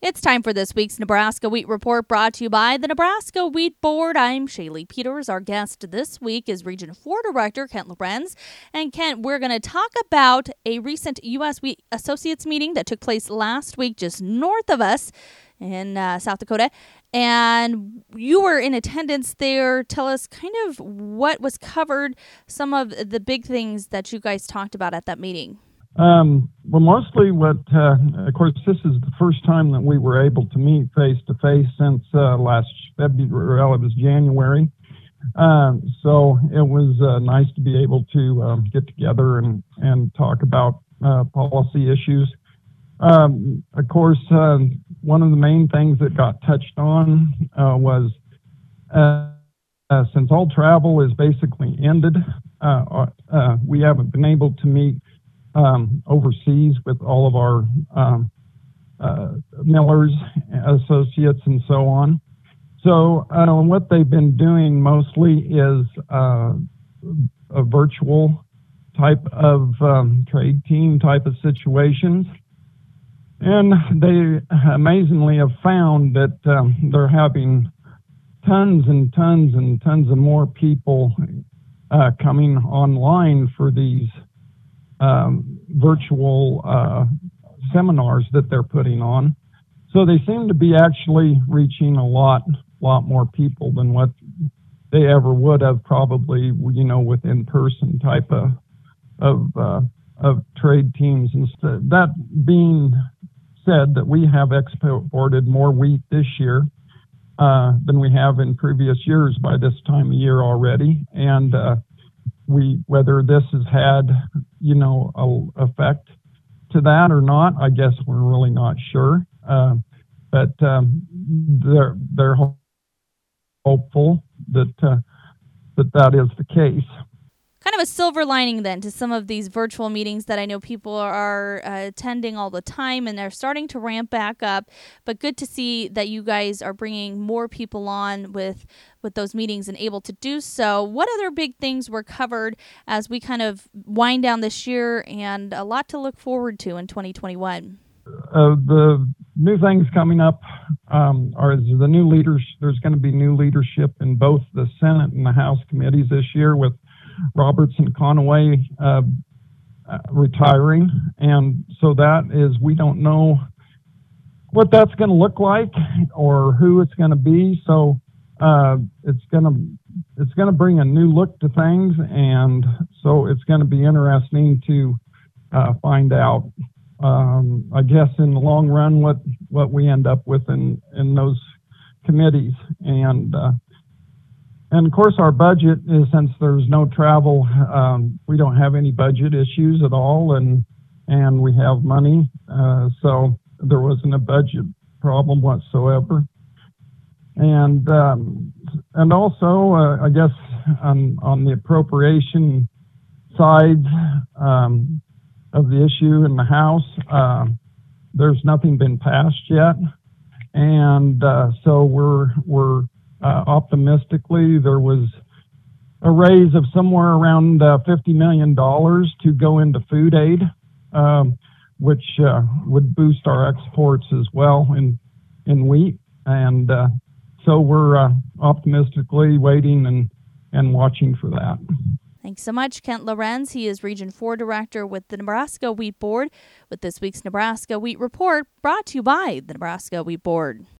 It's time for this week's Nebraska Wheat Report, brought to you by the Nebraska Wheat Board. I'm Shaylee Peters. Our guest this week is Region 4 Director Kent Lorenz. And Kent, we're going to talk about a recent U.S. Wheat Associates meeting that took place last week just north of us in South Dakota. And you were in attendance there. Tell us kind of what was covered, some of the big things that you guys talked about at that meeting. Well, mostly of course, this is the first time that we were able to meet face-to-face since last February, well, it was January. So it was nice to be able to get together and talk about policy issues. Of course, one of the main things that got touched on was since all travel is basically ended, we haven't been able to meet overseas with all of our millers, associates, and so on. So what they've been doing mostly is a virtual type of trade team type of situations. And they amazingly have found that they're having tons and tons and tons of more people coming online for these virtual seminars that they're putting on. So they seem to be actually reaching a lot more people than what they ever would have probably, with in-person type of trade teams. Instead, that being said, that we have exported more wheat this year than we have in previous years by this time of year already. And whether this has had, a effect to that or not, I guess we're really not sure. But they're hopeful that is the case. Kind of a silver lining then to some of these virtual meetings that I know people are attending all the time, and they're starting to ramp back up. But good to see that you guys are bringing more people on with those meetings and able to do so. What other big things were covered as we kind of wind down this year, and a lot to look forward to in 2021? The new things coming up are the new leaders. There's going to be new leadership in both the Senate and the House committees this year, with Roberts and Conaway retiring. And so that is, we don't know what that's going to look like or who it's going to be. So it's going to bring a new look to things. And so it's going to be interesting to find out, I guess, in the long run, what we end up with in those committees. And of course, our budget is, since there's no travel, we don't have any budget issues at all, and we have money, so there wasn't a budget problem whatsoever. And also, I guess on the appropriation side of the issue in the House, there's nothing been passed yet, and so we're optimistically, there was a raise of somewhere around $50 million to go into food aid, which would boost our exports as well in wheat. And so we're optimistically waiting and watching for that. Thanks so much, Kent Lorenz. He is Region 4 Director with the Nebraska Wheat Board, with this week's Nebraska Wheat Report, brought to you by the Nebraska Wheat Board.